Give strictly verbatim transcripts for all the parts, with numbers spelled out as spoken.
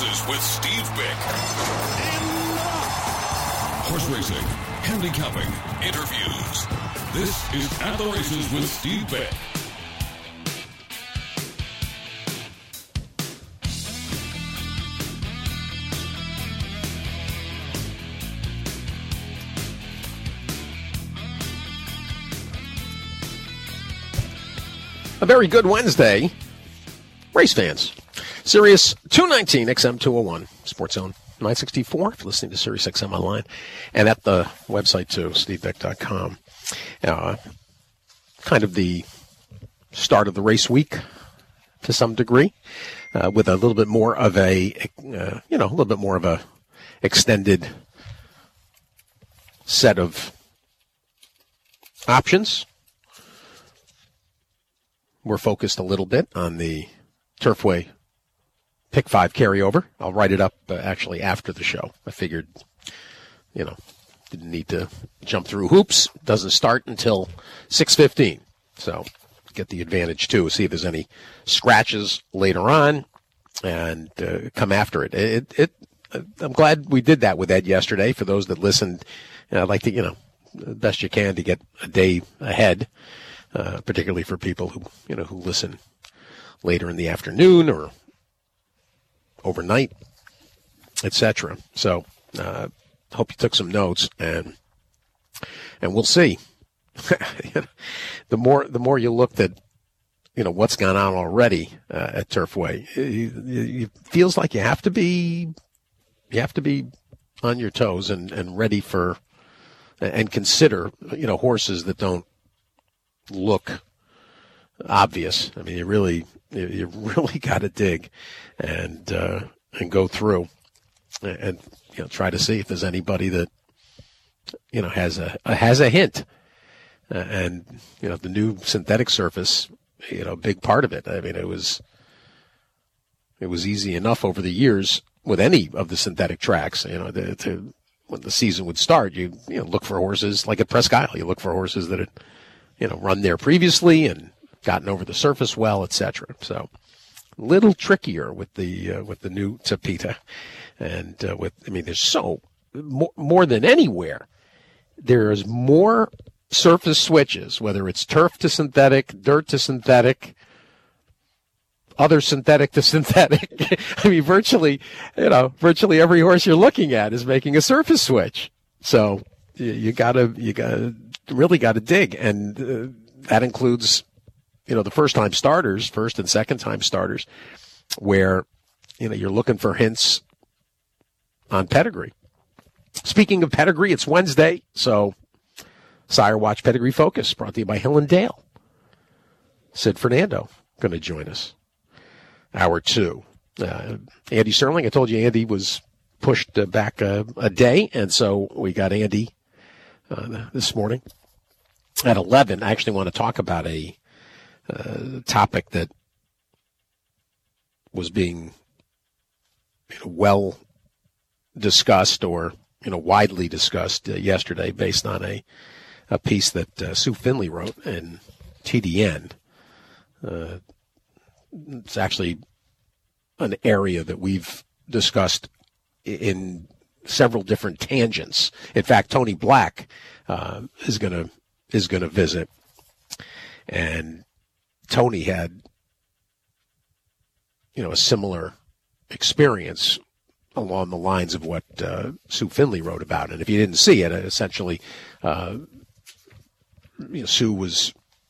Races with Steve Bick. Horse racing, handicapping, interviews. This is At the Races with Steve Bick. A very good Wednesday, race fans. Sirius two nineteen, X M two oh one, Sports Zone nine sixty-four, if you're listening to Sirius X M online, and at the website too, steve beck dot com. Uh, kind of the start of the race week to some degree, uh, with a little bit more of a, uh, you know, a little bit more of a extended set of options. We're focused a little bit on the Turfway Pick five carryover. I'll write it up uh, actually after the show. I figured, you know, didn't need to jump through hoops. Doesn't start until six fifteen. So get the advantage, too. See if there's any scratches later on and uh, come after it. It, it. I'm glad we did that with Ed yesterday. For those that listened, I'd like to, you know, best you can to get a day ahead. Uh, particularly for people who, you know, who listen later in the afternoon or overnight, et cetera. So, uh, hope you took some notes, and and we'll see. the more the more you looked at, you know, what's gone on already uh, at Turfway, it, it feels like you have to be you have to be on your toes and, and ready for and consider, you know, horses that don't look obvious. I mean, you really, you, you really got to dig and uh, and go through and, and you know try to see if there's anybody that you know has a, a has a hint. Uh, and you know the new synthetic surface, you know, a big part of it. I mean, it was it was easy enough over the years with any of the synthetic tracks. You know, to, to when the season would start, you you know look for horses like at Presque Isle. You look for horses that had you know, run there previously and gotten over the surface well, et cetera. So, a little trickier with the uh, with the new Tapeta, and uh, with I mean, there's so more, more than anywhere. There's more surface switches, whether it's turf to synthetic, dirt to synthetic, other synthetic to synthetic. I mean, virtually, you know, virtually every horse you're looking at is making a surface switch. So, you, you gotta you gotta. really got to dig, and uh, that includes, you know, the first-time starters, first and second-time starters, where, you know, you're looking for hints on pedigree. Speaking of pedigree, it's Wednesday, so Sire Watch Pedigree Focus, brought to you by Hill and Dale. Sid Fernando going to join us. Hour two. Uh, Andy Serling, I told you Andy was pushed uh, back a, a day, and so we got Andy Uh, this morning at eleven. I actually want to talk about a uh, topic that was being you know, well discussed or you know widely discussed uh, yesterday, based on a a piece that uh, Sue Finley wrote in T D N. Uh, it's actually an area that we've discussed in several different tangents. In fact, Tony Black uh, is going to is going to visit, and Tony had, you know, a similar experience along the lines of what uh, Sue Finley wrote about. And if you didn't see it, essentially, uh, you know, Sue was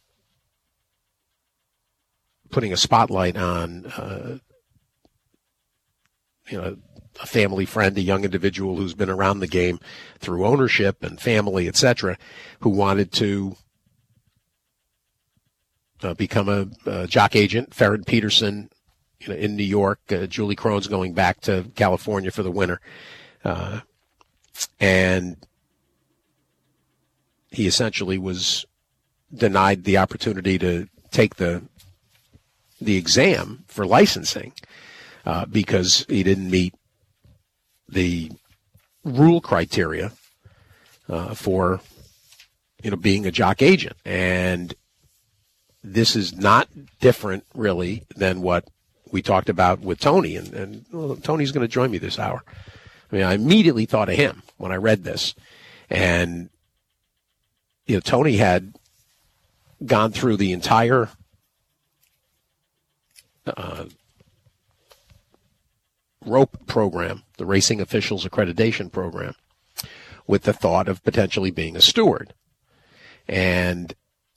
putting a spotlight on, uh, you know, a family friend, a young individual who's been around the game through ownership and family, et cetera, who wanted to uh, become a, a jock agent. Farron Peterson, you know, in New York. Uh, Julie Crone's going back to California for the winter. Uh, and he essentially was denied the opportunity to take the the exam for licensing uh, because he didn't meet the rule criteria uh, for, you know, being a jock agent. And this is not different, really, than what we talked about with Tony, and, and well, Tony's going to join me this hour. I mean, I immediately thought of him when I read this. And, you know, Tony had gone through the entire uh, ROPE program, the Racing Officials Accreditation Program, with the thought of potentially being a steward. And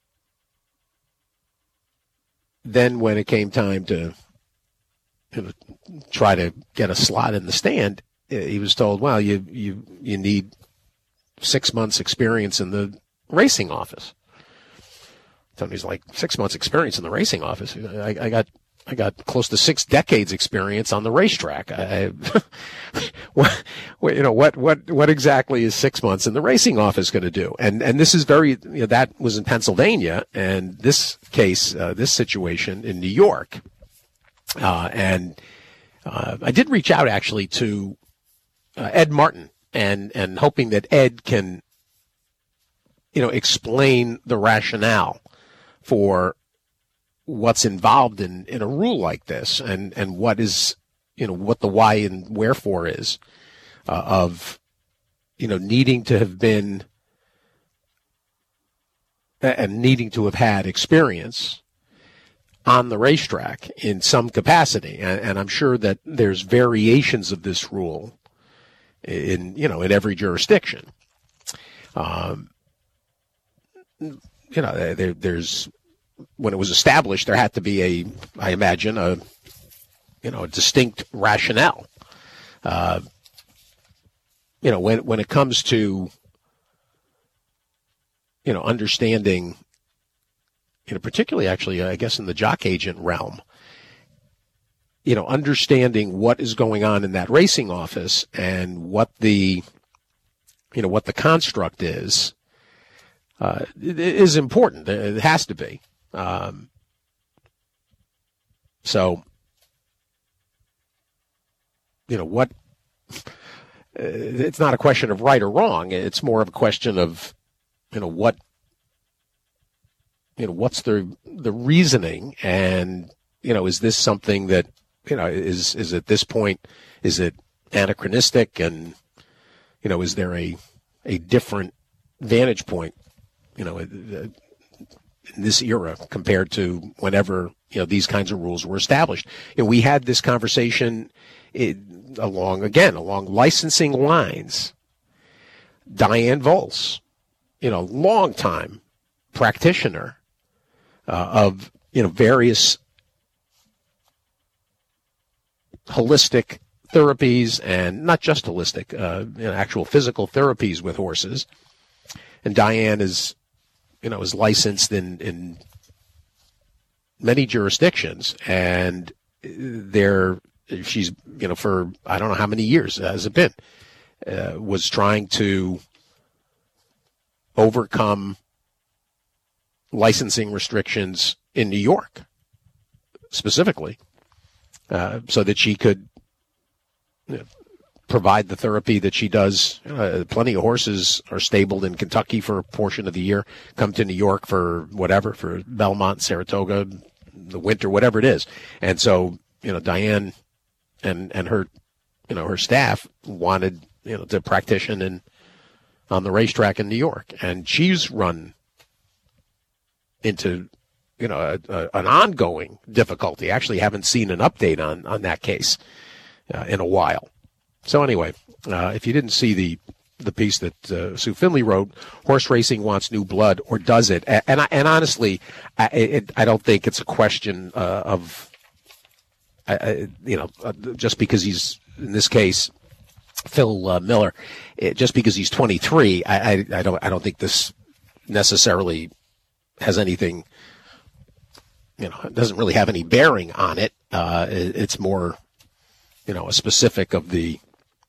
then when it came time to, you know, try to get a slot in the stand, he was told, well, you, you, you need six months experience in the racing office. Tony's like, six months experience in the racing office? I, I got, I got close to six decades experience on the racetrack. I, what, you know, what, what, what exactly is six months in the racing office going to do? And, and this is very, you know, that was in Pennsylvania, and this case, uh, this situation in New York. Uh, and, uh, I did reach out actually to, uh, Ed Martin, and, and hoping that Ed can, you know, explain the rationale for what's involved in, in a rule like this, and, and what is, you know, what the why and wherefore is, uh, of, you know, needing to have been and needing to have had experience on the racetrack in some capacity. And, and I'm sure that there's variations of this rule in, you know, in every jurisdiction. Um, you know, there, there's, when it was established, there had to be a, I imagine, a, you know, a distinct rationale. Uh, you know, when, when it comes to, you know, understanding, you know, particularly actually, I guess in the jock agent realm, you know, understanding what is going on in that racing office and what the, you know, what the construct is, uh, is important. It has to be. Um, so, you know, what, uh, it's not a question of right or wrong. It's more of a question of, you know, what, you know, what's the, the reasoning, and, you know, is this something that, you know, is, is at this point, is it anachronistic, and, you know, is there a, a different vantage point, you know, in this era compared to whenever, you know, these kinds of rules were established. You know, we had this conversation it, along, again, along licensing lines. Diane Volz, you know, long-time practitioner uh, of, you know, various holistic therapies, and not just holistic, uh, you know, actual physical therapies with horses. And Diane is, you know, is licensed in, in many jurisdictions, and there, she's, you know, for I don't know how many years has it been, uh, was trying to overcome licensing restrictions in New York, specifically, uh, so that she could, you know, provide the therapy that she does. Uh, plenty of horses are stabled in Kentucky for a portion of the year, come to New York for whatever, for Belmont, Saratoga, the winter, whatever it is. And so, you know, Diane and, and her, you know, her staff wanted, you know, to practition in, on the racetrack in New York. And she's run into, you know, a, a, an ongoing difficulty. I actually haven't seen an update on, on that case uh, in a while. So anyway, uh, if you didn't see the the piece that uh, Sue Finley wrote, horse racing wants new blood, or does it? And I, and honestly, I, it, I don't think it's a question uh, of, uh, you know, uh, just because he's, in this case, Phil uh, Miller, it, just because he's twenty-three, I, I, I don't I don't think this necessarily has anything, you know, it doesn't really have any bearing on it. Uh, it it's more, you know, a specific of the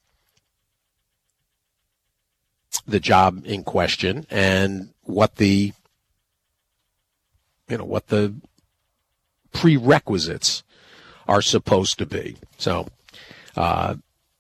the job in question, and what the, you know, what the prerequisites are supposed to be. So, uh,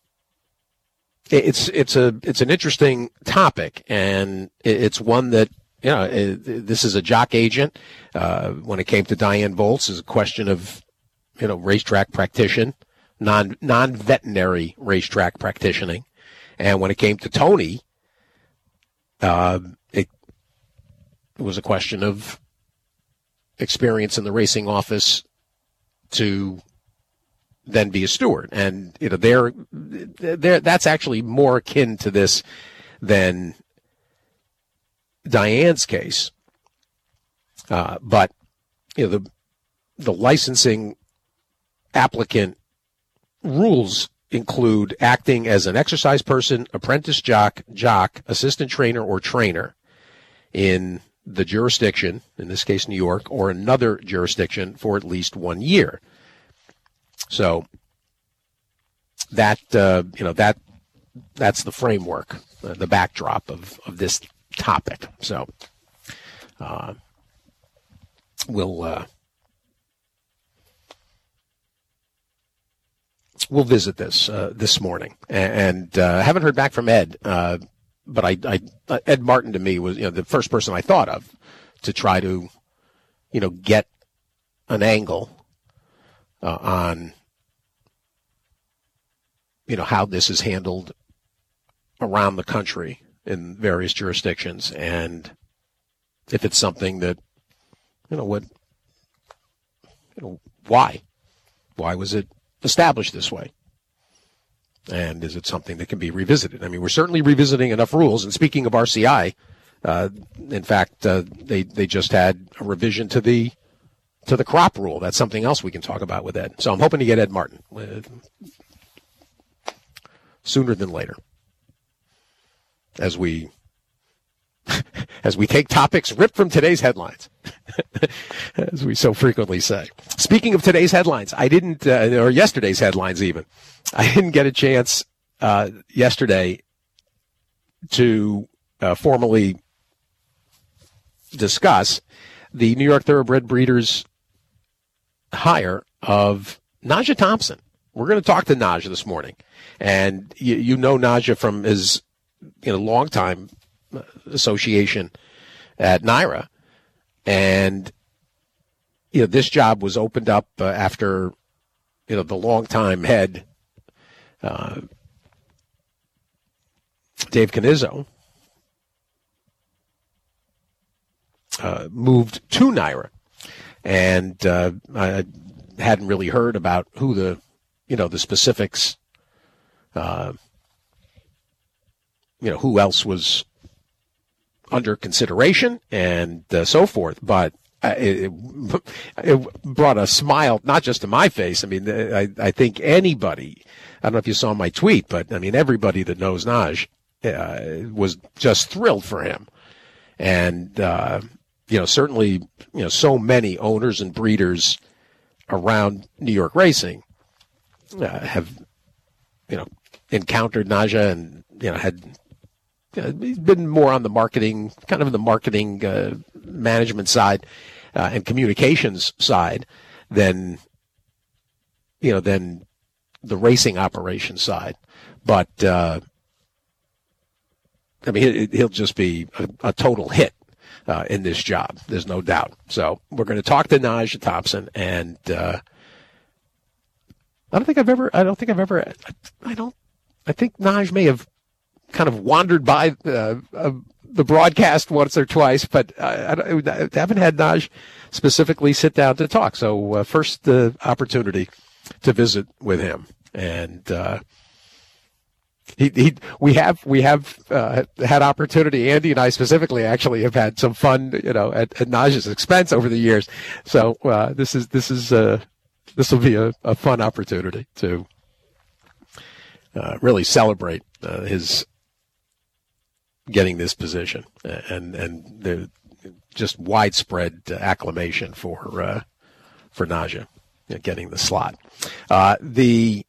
it's, it's a, it's an interesting topic, and it's one that, you know, it, this is a jock agent. Uh, when it came to Diane Volz, is a question of, you know, racetrack practitioner, non non-veterinary racetrack practicing. And when it came to Tony, uh, it, it was a question of experience in the racing office to then be a steward. And, you know, they're, they're, that's actually more akin to this than Diane's case. Uh, but, you know, the, the licensing applicant rules include acting as an exercise person, apprentice jock, jock, assistant trainer, or trainer in the jurisdiction, in this case New York, or another jurisdiction for at least one year. So that uh, you know that that's the framework, uh, the backdrop of, of this topic. So uh, we'll uh, we'll visit this uh, this morning, and uh, haven't heard back from Ed. Uh, But I, I, Ed Martin to me was, you know, the first person I thought of to try to, you know, get an angle uh, on, you know, how this is handled around the country in various jurisdictions, and if it's something that, you know, what, you know, why, why was it established this way? And is it something that can be revisited? I mean, we're certainly revisiting enough rules. And speaking of R C I, uh, in fact, uh, they they just had a revision to the to the crop rule. That's something else we can talk about with Ed. So I'm hoping to get Ed Martin uh, sooner than later, as we as we take topics ripped from today's headlines, as we so frequently say. Speaking of today's headlines, I didn't, uh, or yesterday's headlines even, I didn't get a chance uh, yesterday to uh, formally discuss the New York Thoroughbred Breeders' hire of Naja Thompson. We're going to talk to Naja this morning, and you, you know Naja from his you know long time association at NYRA, and you know this job was opened up uh, after you know the longtime head uh, Dave Canizzo uh, moved to NYRA, and uh, I hadn't really heard about who the you know the specifics, uh, you know who else was under consideration and uh, so forth, but uh, it, it brought a smile not just to my face. I mean, I, I think anybody, I don't know if you saw my tweet, but I mean, everybody that knows Naj uh, was just thrilled for him. And, uh, you know, certainly, you know, so many owners and breeders around New York racing uh, have, you know, encountered Naja and, you know, had, Uh, he's been more on the marketing, kind of the marketing uh, management side uh, and communications side than, you know, than the racing operations side. But, uh, I mean, it, he'll just be a, a total hit uh, in this job. There's no doubt. So we're going to talk to Naja Thompson, and uh, I don't think I've ever, I don't think I've ever, I don't, I think Naj may have kind of wandered by uh, uh, the broadcast once or twice, but I, I, I haven't had Naj specifically sit down to talk. So uh, first the uh, opportunity to visit with him, and uh, he, he, we have we have uh, had opportunity. Andy and I specifically actually have had some fun, you know, at, at Naj's expense over the years. So uh, this is this is uh, this will be a, a fun opportunity to uh, really celebrate uh, his getting this position and and the just widespread acclamation for uh, for Naja getting the slot. Uh, the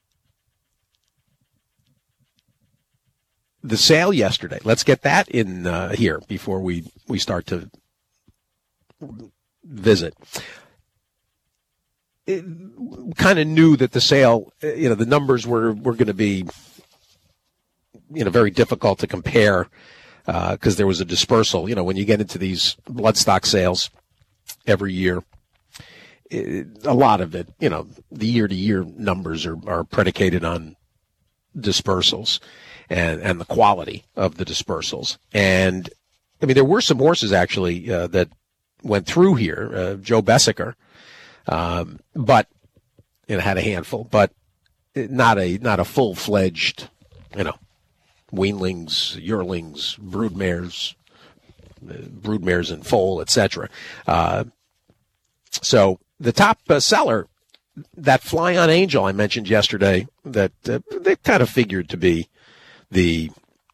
the sale yesterday. Let's get that in uh, here before we we start to visit. Kind of knew that the sale, you know, the numbers were were going to be, you know, very difficult to compare. Because uh, there was a dispersal, you know, when you get into these bloodstock sales every year, it, a lot of it, you know, the year-to-year numbers are, are predicated on dispersals and, and the quality of the dispersals. And, I mean, there were some horses, actually, uh, that went through here. Uh, Joe Bessiker, um, but, you know, had a handful, but not a not a full-fledged, you know, weanlings, yearlings, broodmares, broodmares in foal, et cetera. Uh, so the top uh, seller, that Fly on Angel I mentioned yesterday, that uh, they kind of figured to be the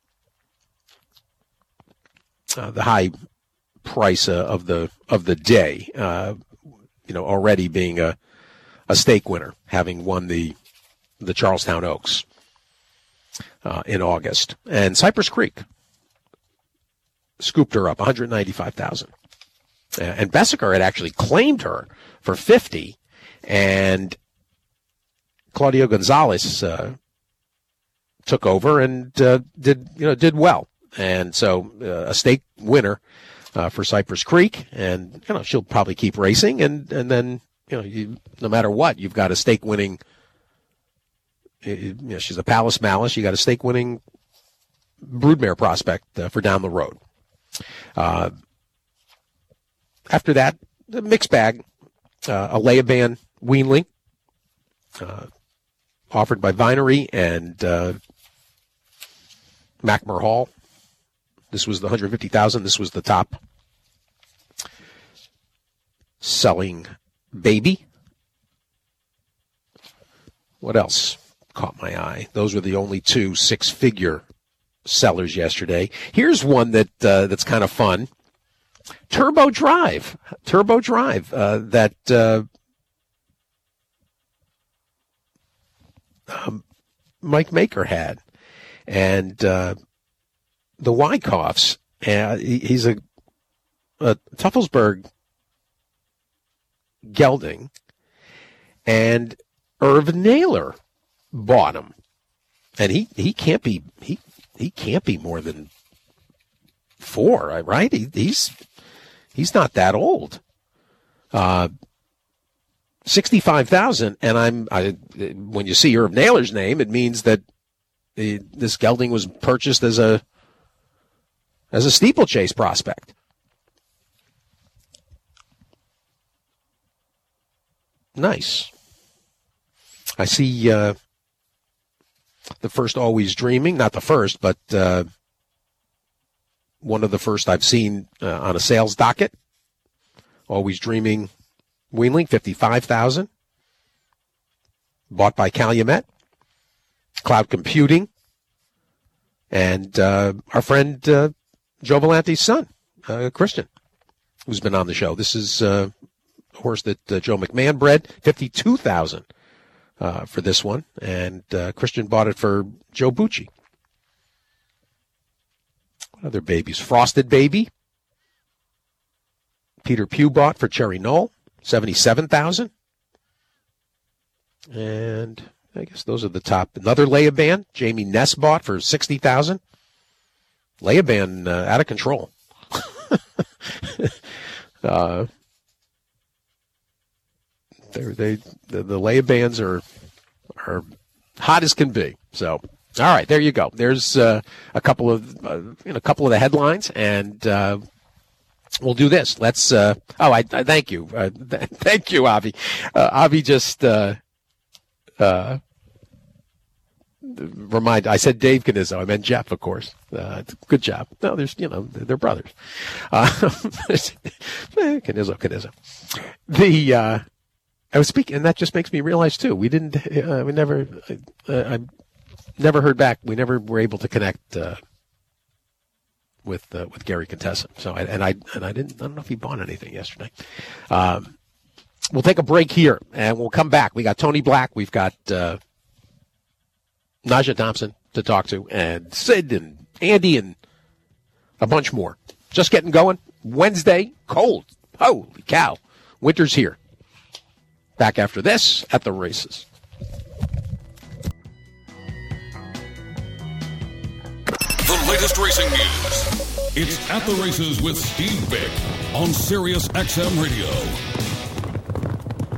uh, the high price uh, of the of the day. Uh, you know, already being a a stake winner, having won the the Charlestown Oaks uh, in August, and Cypress Creek scooped her up, one hundred ninety-five thousand dollars. Uh, and Bessiker had actually claimed her for fifty, and Claudio Gonzalez uh, took over and uh, did you know did well, and so uh, a stake winner uh, for Cypress Creek, and you know she'll probably keep racing, and and then you know you, no matter what, you've got a stake winning. You know, she's a Palace Malice. You got a stake winning broodmare prospect uh, for down the road. Uh, after that, the mixed bag, uh, a Layaban weanling, uh, offered by Vinery and uh, Mackmore Hall. This was the one hundred fifty thousand dollars. This was the top selling baby. What else caught my eye? Those were the only two six-figure sellers yesterday. Here's one that uh, that's kind of fun. Turbo Drive. Turbo Drive. Uh, that uh, um, Mike Maker had. And uh, the Wyckoffs, uh, he, he's a, a Tuffelsberg gelding. And Irv Naylor bought him. And he, he can't be he he can't be more than four, right? He, he's he's not that old. Uh, sixty-five thousand, and I'm I, when you see Irv Naylor's name, it means that the, this gelding was purchased as a as a steeplechase prospect. Nice. I see uh, the first Always Dreaming, not the first, but uh, one of the first I've seen uh, on a sales docket. Always Dreaming weanling, fifty-five thousand dollars. Bought by Calumet. Cloud Computing. And uh, our friend uh, Joe Volante's son, uh, Christian, who's been on the show. This is uh, a horse that uh, Joe McMahon bred, fifty-two thousand dollars. Uh, for this one, and uh, Christian bought it for Joe Bucci. What other babies? Frosted Baby. Peter Pugh bought for Cherry Knoll, seventy-seven thousand dollars. And I guess those are the top. Another Layaban, Jamie Ness bought for sixty thousand dollars. Layaban uh, out of control. uh, They're, they the, the Layabans are are hot as can be. So, all right, there you go. There's uh, a couple of uh, you know, a couple of the headlines, and uh, we'll do this. Let's. Uh, oh, I, I thank you, uh, th- thank you, Avi. Uh, Avi just uh, uh, remind. I said Dave Canizzo. I meant Jeff, of course. Uh, good job. No, there's you know they're brothers. Uh, Canizzo, Canizzo. The. Uh, I was speaking, and that just makes me realize too. We didn't, uh, we never, uh, I never heard back. We never were able to connect uh, with uh, with Gary Contessa. So, I, and I and I didn't. I don't know if he bought anything yesterday. Um, we'll take a break here, and we'll come back. We got Tony Black. We've got uh, Naja Thompson to talk to, and Sid and Andy and a bunch more. Just getting going. Wednesday, cold. Holy cow! Winter's here. Back after this at the races. The latest racing news. It's At the Races with Steve Bick on Sirius X M Radio.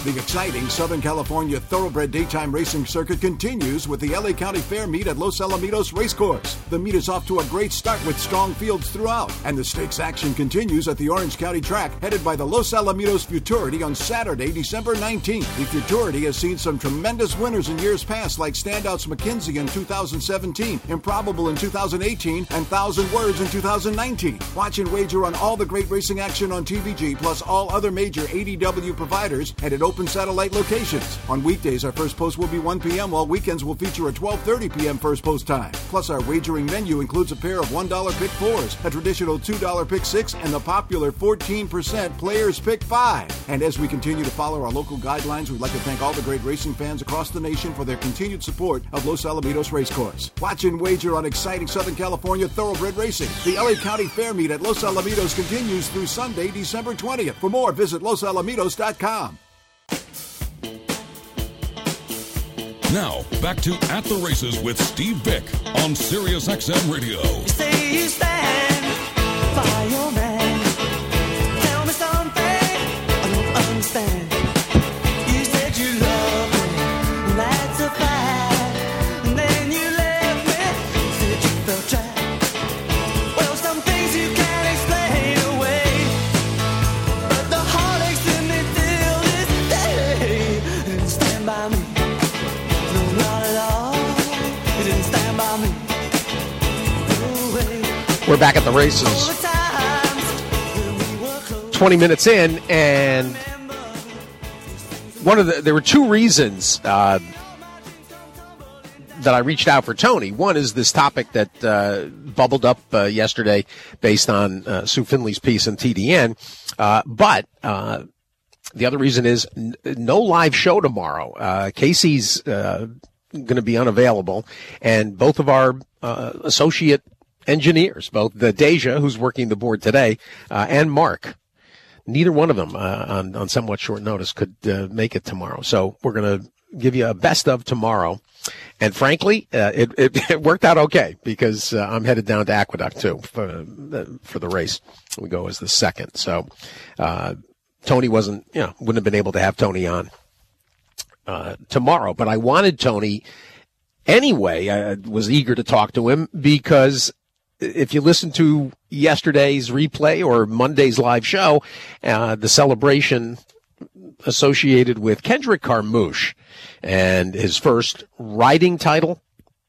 The exciting Southern California thoroughbred daytime racing circuit continues with the L A County Fair meet at Los Alamitos Racecourse. The meet is off to a great start with strong fields throughout, and the stakes action continues at the Orange County track headed by the Los Alamitos Futurity on Saturday, December nineteenth. The Futurity has seen some tremendous winners in years past like Standouts McKinsey in two thousand seventeen, Improbable in two thousand eighteen, and Thousand Words in two thousand nineteen. Watch and wager on all the great racing action on T V G plus all other major A D W providers and at open satellite locations. On weekdays, our first post will be one p.m., while weekends will feature a twelve thirty p.m. first post time. Plus, our wagering menu includes a pair of one dollar pick fours, a traditional two dollar pick six, and the popular fourteen percent players pick five. And as we continue to follow our local guidelines, we'd like to thank all the great racing fans across the nation for their continued support of Los Alamitos Racecourse. Watch and wager on exciting Southern California thoroughbred racing. The L A County Fair meet at Los Alamitos continues through Sunday, December twentieth. For more, visit los alamitos dot com. Now, back to At the Races with Steve Bick on Sirius X M Radio. You say you stand by your man. Tell me something I don't understand. You said you love me, that's a fact. And then you left me, said you felt trapped. Well, some things you can't explain away, but the heartaches in me till this day. And stand by me. We're back at the races. twenty minutes in, and one of the there were two reasons uh, that I reached out for Tony. One is this topic that uh, bubbled up uh, yesterday based on uh, Sue Finley's piece in T D N, uh, but uh, the other reason is n- no live show tomorrow. Uh, Casey's uh, going to be unavailable, and both of our uh, associate engineers, both the Deja, who's working the board today, uh, and Mark, neither one of them uh, on, on somewhat short notice could uh, make it tomorrow. So we're going to give you a best of tomorrow. And frankly, uh, it, it, it worked out okay because uh, I'm headed down to Aqueduct too for, uh, for the race. We go as the second. So uh, Tony wasn't, you know, wouldn't have been able to have Tony on uh, tomorrow. But I wanted Tony anyway. I was eager to talk to him because if you listen to yesterday's replay or Monday's live show, uh, the celebration associated with Kendrick Carmouche and his first riding title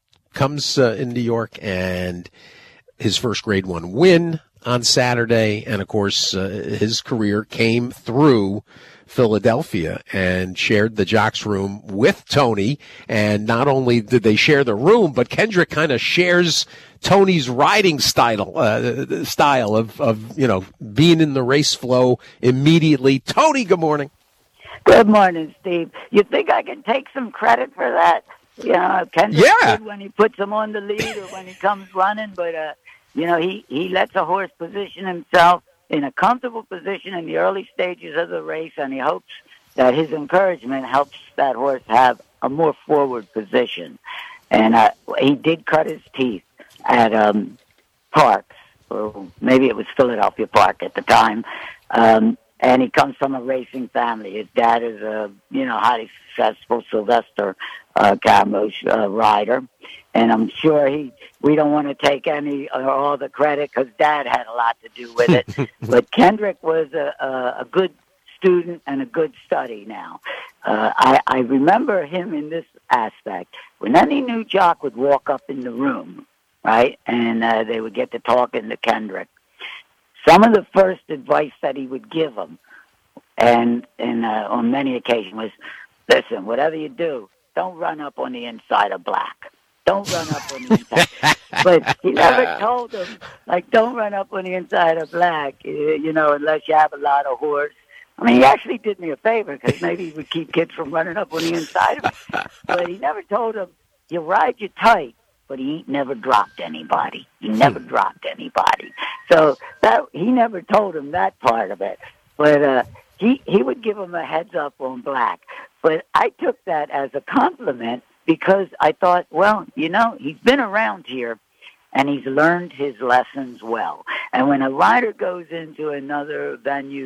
comes uh, in New York, and his first grade one win on Saturday. And of course, uh, his career came through Philadelphia and shared the jocks room with Tony. And not only did they share the room, but Kendrick kind of shares Tony's riding style, uh, style of, of, you know, being in the race flow immediately. Tony, good morning. Good morning, Steve. You think I can take some credit for that? You know, Kendrick yeah. did when he puts him on the lead or when he comes running, but, uh, you know, he, he lets a horse position himself in a comfortable position in the early stages of the race, and he hopes that his encouragement helps that horse have a more forward position. And uh, he did cut his teeth at um, Parks, or maybe it was Philadelphia Park at the time, um, and he comes from a racing family. His dad is a, you know, highly successful Sylvester uh, Carmouche uh, rider, and I'm sure he. We don't want to take any or all the credit because Dad had a lot to do with it. But Kendrick was a, a, a good student and a good study now. Uh, I, I remember him in this aspect. When any new jock would walk up in the room, right, and uh, they would get to talking to Kendrick, some of the first advice that he would give them, and, and uh, on many occasions, was, listen, whatever you do, don't run up on the inside of black. Don't run up on the inside. But he never told them, like, don't run up on the inside of black, you know, unless you have a lot of horse. I mean, he actually did me a favor because maybe he would keep kids from running up on the inside of him. But he never told them, you ride you tight, but he never dropped anybody. He never dropped anybody. So that he never told him that part of it. But uh, he, he would give him a heads up on black. But I took that as a compliment, because I thought, well, you know, he's been around here, and he's learned his lessons well. And when a rider goes into another venue,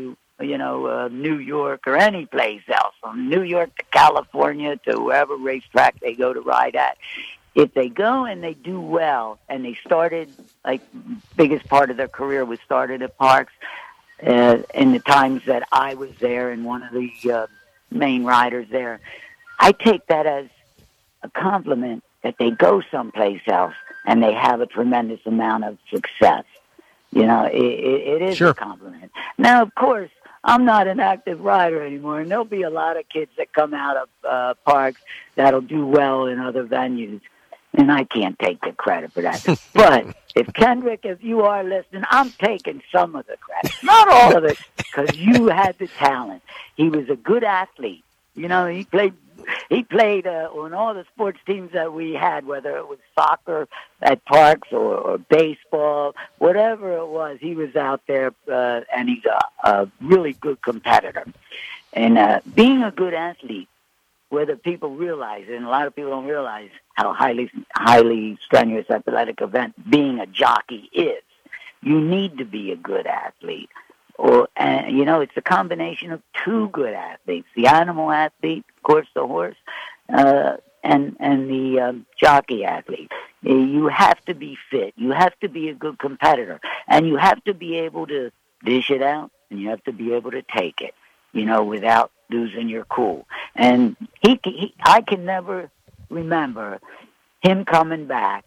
you know, uh, New York or any place else, from New York to California to wherever racetrack they go to ride at. If they go and they do well, and they started, like, biggest part of their career was started at Parks, uh, in the times that I was there and one of the uh, main riders there, I take that as a compliment that they go someplace else and they have a tremendous amount of success. You know, it, it, it is Sure. a compliment. Now, of course, I'm not an active rider anymore, and there'll be a lot of kids that come out of uh, Parks that'll do well in other venues. And I can't take the credit for that. But if Kendrick, if you are listening, I'm taking some of the credit. Not all of it, because you had the talent. He was a good athlete. You know, he played he played uh, on all the sports teams that we had, whether it was soccer at Parks or, or baseball, whatever it was, he was out there, uh, and he's a, a really good competitor. And uh, being a good athlete, whether people realize it, and a lot of people don't realize how highly highly strenuous athletic event being a jockey is. You need to be a good athlete. Or, and, you know, it's a combination of two good athletes, the animal athlete, of course, the horse, uh, and, and the um, jockey athlete. You have to be fit. You have to be a good competitor. And you have to be able to dish it out, and you have to be able to take it, you know, without losing your cool. And he, he I can never remember him coming back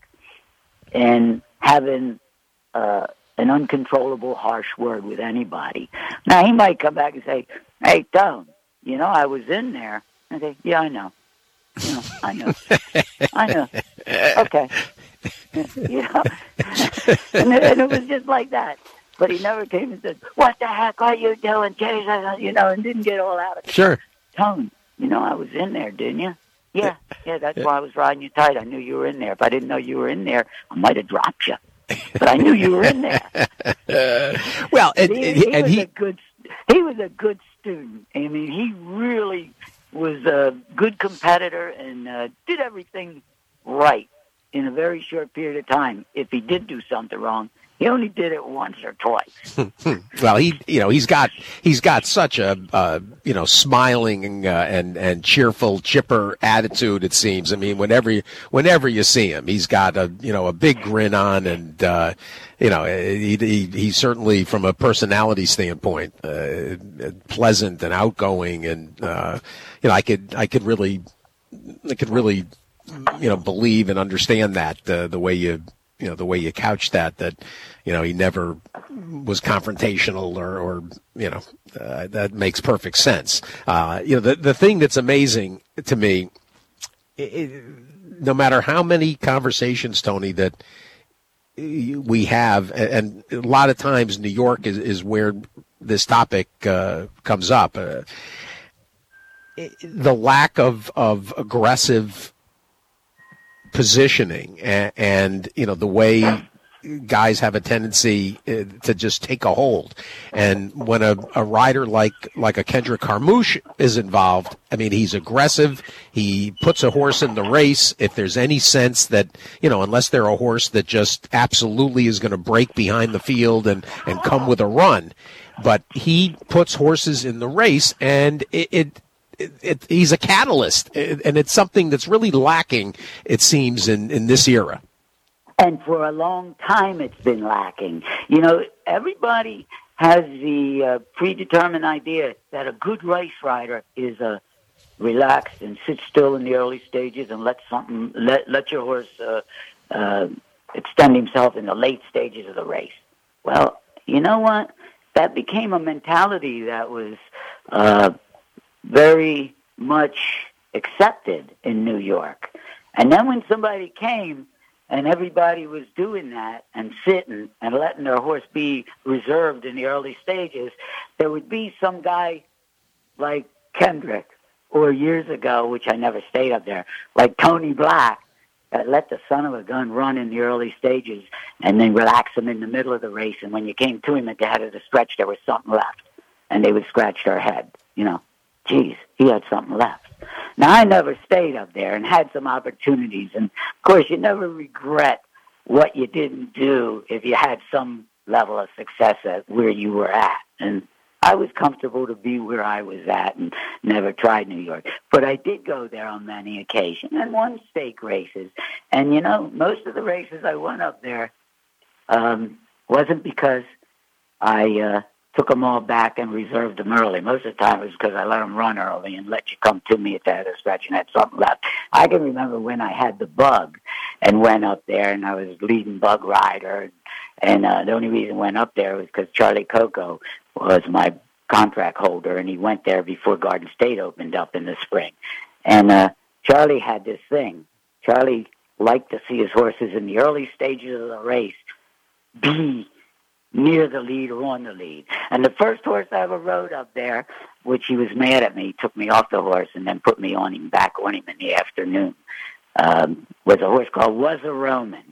and having uh, an uncontrollable, harsh word with anybody. Now, he might come back and say, hey, Tone, you know, I was in there. I say, yeah, I know. You know, I know. I know. Okay. You know, and, it, and it was just like that. But he never came and said, what the heck are you doing, Jesus? You know, and didn't get all out of it. Sure. Tone, you know, I was in there, didn't you? Yeah, yeah, that's why I was riding you tight. I knew you were in there. If I didn't know you were in there, I might have dropped you. But I knew you were in there. Uh, well, and he, and he, and was he a good, he was a good student. I mean, he really was a good competitor and uh, did everything right in a very short period of time. If he did do something wrong, he only did it once or twice. Well, he, you know, he's got he's got such a uh, you know smiling uh, and and cheerful, chipper attitude. It seems. I mean, whenever you, whenever you see him, he's got a you know a big grin on, and uh, you know he, he he's certainly from a personality standpoint uh, pleasant and outgoing, and uh, you know I could I could really I could really you know believe and understand that uh, the way you. You know, the way you couch that, that, you know, he never was confrontational or, or you know, uh, that makes perfect sense. Uh, you know, the, the thing that's amazing to me, it, no matter how many conversations, Tony, that we have, and a lot of times New York is, is where this topic uh, comes up, uh, the lack of, of aggressive positioning and, and you know the way guys have a tendency uh, to just take a hold, and when a, a rider like like a Kendrick Carmouche is involved, I mean he's aggressive. He puts a horse in the race if there's any sense that you know unless they're a horse that just absolutely is going to break behind the field and and come with a run, but he puts horses in the race, and it. it It, it, he's a catalyst, and it's something that's really lacking, it seems, in, in this era. And for a long time it's been lacking. You know, everybody has the uh, predetermined idea that a good race rider is a relaxed and sit still in the early stages and let something let let your horse uh, uh, extend himself in the late stages of the race. Well, you know what? That became a mentality that was uh, very much accepted in New York. And then when somebody came and everybody was doing that and sitting and letting their horse be reserved in the early stages, there would be some guy like Kendrick, or years ago, which I never stayed up there, like Tony Black, that let the son of a gun run in the early stages and then relax him in the middle of the race. And when you came to him at the head of the stretch, there was something left. And they would scratch their head, you know. Geez, he had something left. Now, I never stayed up there and had some opportunities. And, of course, you never regret what you didn't do if you had some level of success at where you were at. And I was comfortable to be where I was at and never tried New York. But I did go there on many occasions and won stake races. And, you know, most of the races I won up there um, wasn't because I uh, took them all back and reserved them early. Most of the time it was because I let them run early and let you come to me at the head of the stretch and had something left. I can remember when I had the bug and went up there, and I was leading bug rider. And uh, the only reason I went up there was because Charlie Coco was my contract holder, and he went there before Garden State opened up in the spring. And uh, Charlie had this thing. Charlie liked to see his horses in the early stages of the race be near the lead or on the lead. And the first horse I ever rode up there, which he was mad at me, took me off the horse and then put me on him, back on him in the afternoon, um, was a horse called Was a Roman.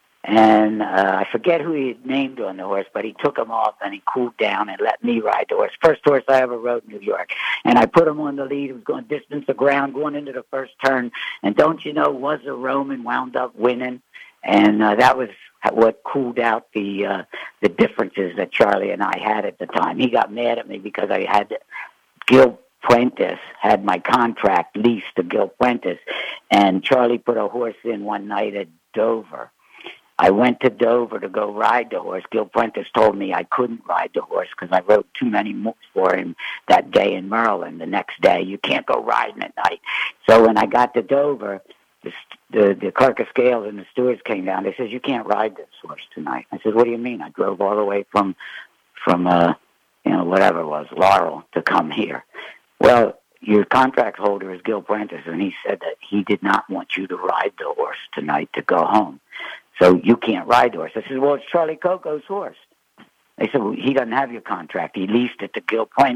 And uh, I forget who he had named on the horse, but he took him off and he cooled down and let me ride the horse. First horse I ever rode in New York. And I put him on the lead. He was going distance the ground, going into the first turn. And don't you know, Was a Roman wound up winning. And uh, that was what cooled out the uh, the differences that Charlie and I had at the time. He got mad at me because I had Gil Puentes, had my contract leased to Gil Puentes, and Charlie put a horse in one night at Dover. I went to Dover to go ride the horse. Gil Puentes told me I couldn't ride the horse because I rode too many moves for him that day in Maryland. The next day, you can't go riding at night. So when I got to Dover, the the, the carcass scales and the stewards came down. They says, you can't ride this horse tonight. I said, what do you mean? I drove all the way from, from uh, you know, whatever it was, Laurel, to come here. Well, your contract holder is Gil Puentes, and he said that he did not want you to ride the horse tonight to go home. So you can't ride the horse. I said, well, it's Charlie Coco's horse. They said, well, he doesn't have your contract. He leased it to Gil Puentes.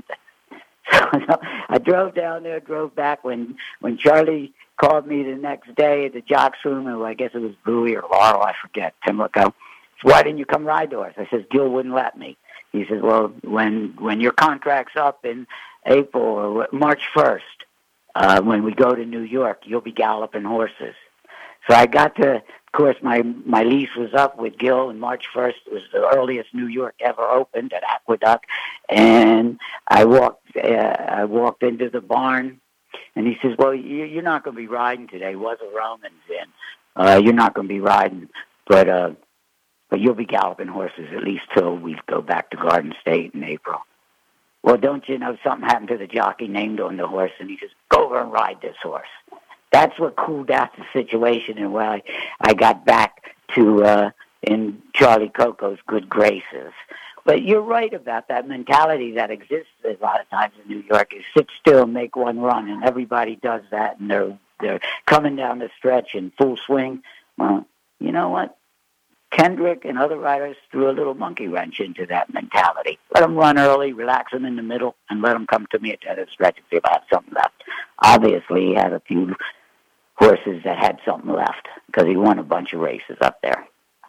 So I drove down there, drove back. When when Charlie called me the next day at the jocks room, and I guess it was Bowie or Laurel, I forget, Pimlico. So why didn't you come ride the horse? I says, Gil wouldn't let me. He says, well, when when your contract's up in April or March first, uh, when we go to New York, you'll be galloping horses. So I got to, of course, my, my lease was up with Gil, and March first was the earliest New York ever opened at Aqueduct. And I walked, uh, I walked into the barn, and he says, well, you, you're not going to be riding today. Was a Roman's in. Uh, you're not going to be riding, but uh, but you'll be galloping horses at least till we go back to Garden State in April. Well, don't you know something happened to the jockey named on the horse? And he says, go over and ride this horse. That's what cooled out the situation, and why I got back to uh, in Charlie Coco's good graces. But you're right about that mentality that exists a lot of times in New York is sit still, make one run, and everybody does that, and they're they're coming down the stretch in full swing. Well, you know what? Kendrick and other riders threw a little monkey wrench into that mentality. Let them run early, relax them in the middle, and let them come to me at the end of the stretch and see if I have something left. Obviously, he had a few horses that had something left because he won a bunch of races up there.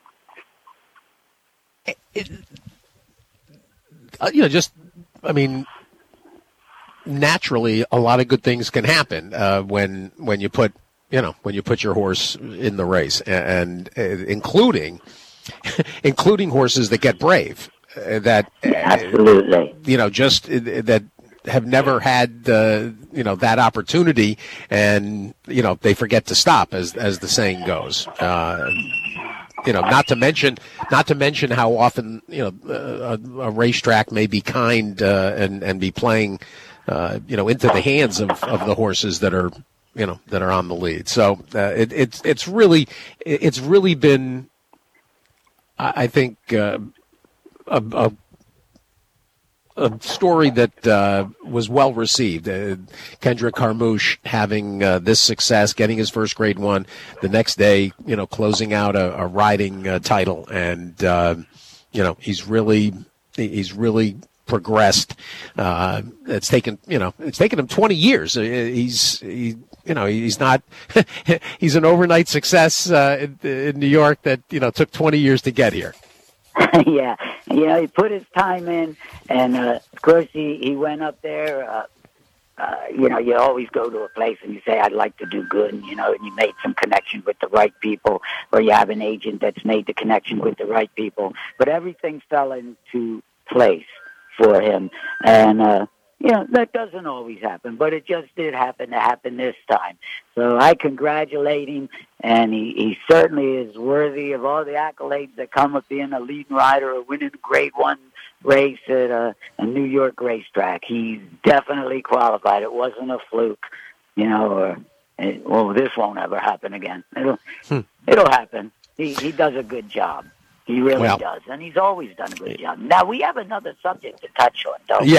It, uh, you know, just, I mean, naturally, a lot of good things can happen uh, when when you put, you know, when you put your horse in the race, and, and uh, including including horses that get brave, uh, that uh, absolutely, you know, just uh, that have never had uh, you know that opportunity, and you know they forget to stop, as as the saying goes. Uh, you know, not to mention not to mention how often you know a, a racetrack may be kind uh, and and be playing uh, you know into the hands of, of the horses that are you know that are on the lead. So uh, it, it's it's really it's really been, I think, uh, a, a a story that uh, was well received. Uh, Kendrick Carmouche having uh, this success, getting his first Grade One, the next day, you know, closing out a, a riding uh, title, and uh, you know, he's really he's really progressed. Uh, it's taken you know it's taken him twenty years. He's he, you know he's not he's an overnight success uh, in, in New York that you know took twenty years to get here. Yeah, you know, he put his time in, and uh, of course he, he went up there. Uh, uh, you know, you always go to a place and you say, I'd like to do good, and, you know, and you made some connection with the right people, or you have an agent that's made the connection with the right people. But everything fell into place for him. And, uh, you know, that doesn't always happen, but it just did happen to happen this time. So I congratulate him, and he, he certainly is worthy of all the accolades that come with being a leading rider or winning a grade one race at a, a New York racetrack. He's definitely qualified. It wasn't a fluke, you know, or, well, this won't ever happen again. It'll, hmm. it'll happen. He, he does a good job. He really well, does, and he's always done a good job. Now, we have another subject to touch on, don't we? Yeah.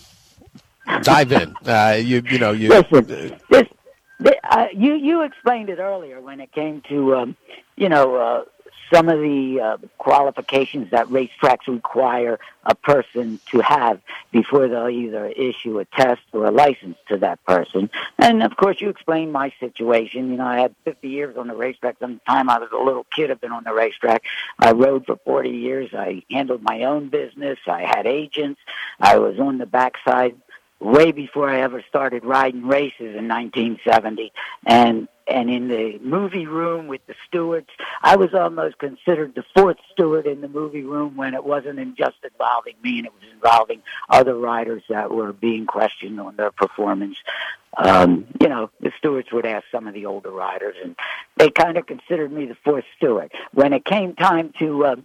Dive in. Uh, you you know you. Listen, this, this, uh, you you explained it earlier when it came to um, you know uh, some of the uh, qualifications that racetracks require a person to have before they'll either issue a test or a license to that person. And of course, you explained my situation. You know, I had fifty years on the racetrack. From the time I was a little kid, I've been on the racetrack. I rode for forty years. I handled my own business. I had agents. I was on the backside way before I ever started riding races in nineteen seventy. And and in the movie room with the stewards, I was almost considered the fourth steward in the movie room when it wasn't just involving me, and it was involving other riders that were being questioned on their performance. Um, you know, the stewards would ask some of the older riders, and they kind of considered me the fourth steward. When it came time to... Um,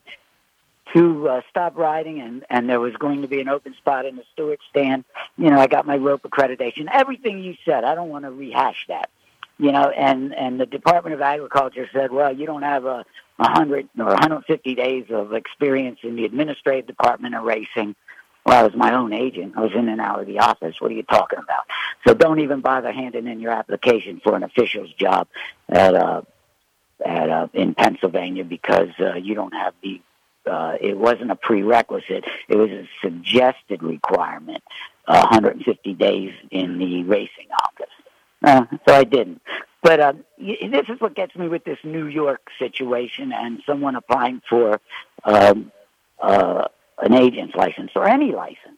to uh, stop riding, and, and there was going to be an open spot in the steward stand. You know, I got my rope accreditation. Everything you said, I don't want to rehash that. You know, and, and the Department of Agriculture said, well, you don't have a, a hundred or one hundred fifty days of experience in the administrative department of racing. Well, I was my own agent. I was in and out of the office. What are you talking about? So don't even bother handing in your application for an official's job at uh, at uh, in Pennsylvania because uh, you don't have the Uh, it wasn't a prerequisite. It was a suggested requirement, uh, one hundred fifty days in the racing office. Uh, so I didn't. But uh, this is what gets me with this New York situation and someone applying for um, uh, an agent's license or any license.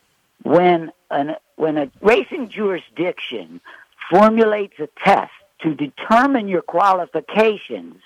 When, an, when a racing jurisdiction formulates a test to determine your qualifications,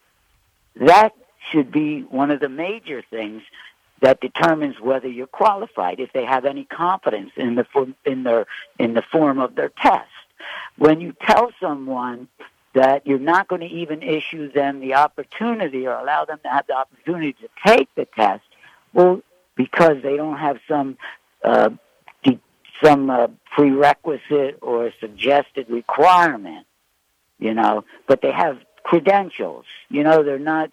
that should be one of the major things that determines whether you're qualified, if they have any confidence in the in their in the form of their test. When you tell someone that you're not going to even issue them the opportunity or allow them to have the opportunity to take the test, well, because they don't have some uh, de- some uh, prerequisite or suggested requirement, you know, but they have credentials. You know, they're not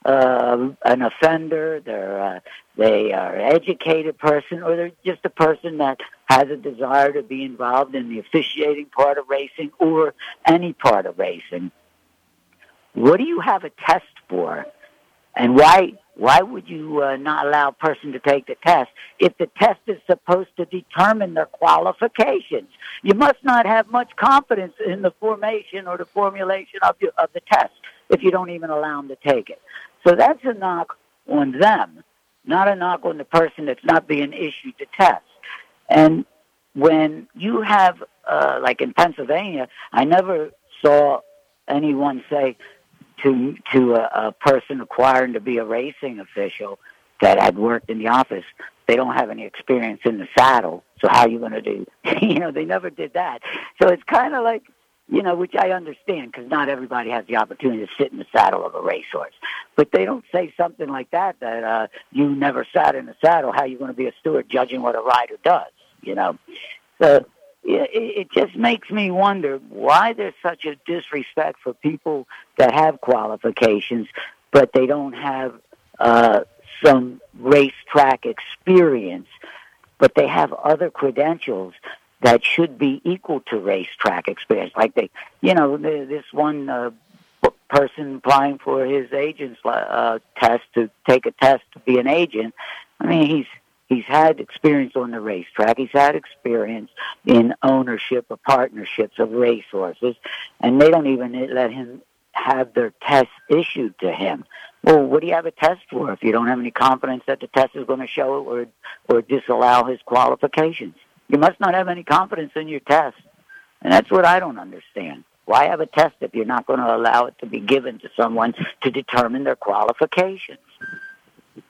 Uh, an offender, they're, uh, they are an educated person, or they're just a person that has a desire to be involved in the officiating part of racing or any part of racing. What do you have a test for? And why why would you uh, not allow a person to take the test if the test is supposed to determine their qualifications? You must not have much confidence in the formation or the formulation of, your, of the test if you don't even allow them to take it. So that's a knock on them, not a knock on the person that's not being issued the test. And when you have, uh, like in Pennsylvania, I never saw anyone say to to a, a person acquiring to be a racing official that had worked in the office, they don't have any experience in the saddle, so how are you going to do? You know, they never did that. So it's kind of like, you know, which I understand because not everybody has the opportunity to sit in the saddle of a racehorse. But they don't say something like that, that uh, you never sat in the saddle, how are you going to be a steward judging what a rider does, you know? So it, it just makes me wonder why there's such a disrespect for people that have qualifications, but they don't have uh, some racetrack experience, but they have other credentials that should be equal to racetrack experience. Like they, you know, this one uh, person applying for his agent's uh, test to take a test to be an agent. I mean, he's he's had experience on the racetrack. He's had experience in ownership of partnerships of racehorses, and they don't even let him have their test issued to him. Well, what do you have a test for if you don't have any confidence that the test is going to show it or or disallow his qualifications? You must not have any confidence in your test. And that's what I don't understand. Why have a test if you're not going to allow it to be given to someone to determine their qualifications?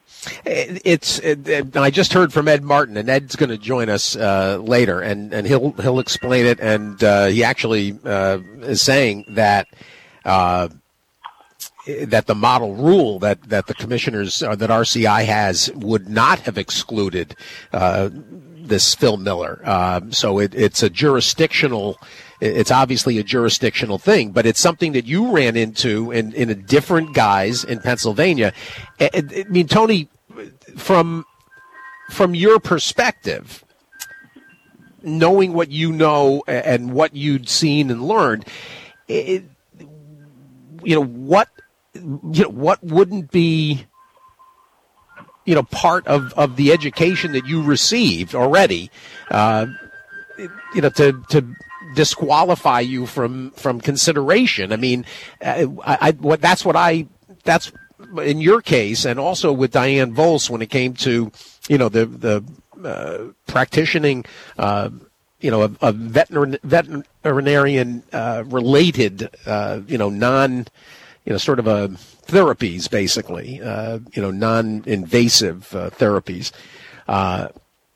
It's. It, it, I just heard from Ed Martin, and Ed's going to join us uh, later, and, and he'll he'll explain it. And uh, he actually uh, is saying that uh, that the model rule that, that the commissioners uh, that R C I has would not have excluded uh, this Phil Miller. Uh, so it, it's a jurisdictional. It's obviously a jurisdictional thing, but it's something that you ran into in, in a different guise in Pennsylvania. I, I mean, Tony, from from your perspective, knowing what you know and what you'd seen and learned, it, you know what you know what wouldn't be you know part of, of the education that you received already, uh, you know to to. disqualify you from from consideration. I mean, uh, I, I what that's what I that's in your case, and also with Diane Volz when it came to you know the the uh, practicing uh, you know a, a veterin, veterinarian uh, related uh, you know non you know sort of a therapies basically uh, you know non-invasive uh, therapies. Uh,